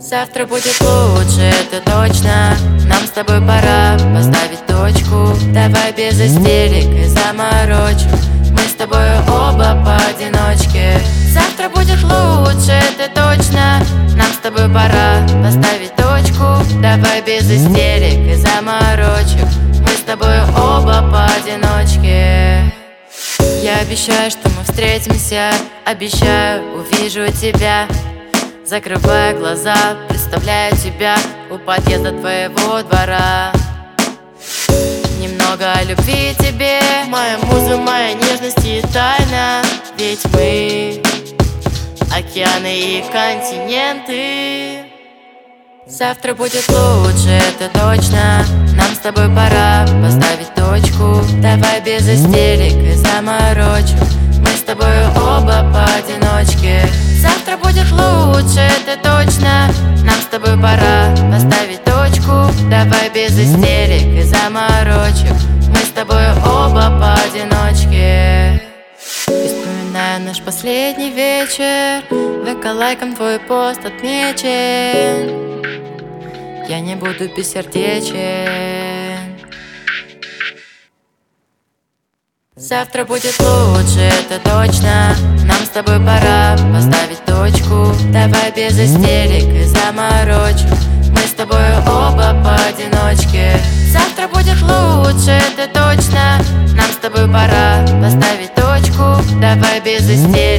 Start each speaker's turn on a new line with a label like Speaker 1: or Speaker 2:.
Speaker 1: Завтра будет лучше, это точно. Нам с тобой пора поставить точку. Давай без истерик и заморочек. Мы с тобой оба поодиночке. Завтра будет лучше, это точно. Нам с тобой пора поставить точку. Давай без истерик и заморочек. Мы с тобой оба поодиночке. Я обещаю, что мы встретимся. Обещаю, увижу тебя. Закрывая глаза, представляю тебя у подъезда твоего двора. Немного о любви тебе, моя муза, моя нежность и тайна. Ведь мы океаны и континенты. Завтра будет лучше, это точно. Нам с тобой пора поставить точку. Давай без истерик и заморочек. Мы с тобой оба поодиночке. Завтра будет лучше, это точно. Нам с тобой пора поставить точку. Давай без истерик и заморочек. Мы с тобой оба поодиночке. И вспоминаю наш последний вечер. Лайком твой пост отмечен. Я не буду бессердечен. Завтра будет лучше, это точно. Нам с тобой пора поставить точку. Давай без истерик и заморочек. Мы с тобой оба поодиночке. Завтра будет лучше, это точно. Нам с тобой пора поставить точку. Давай без истерик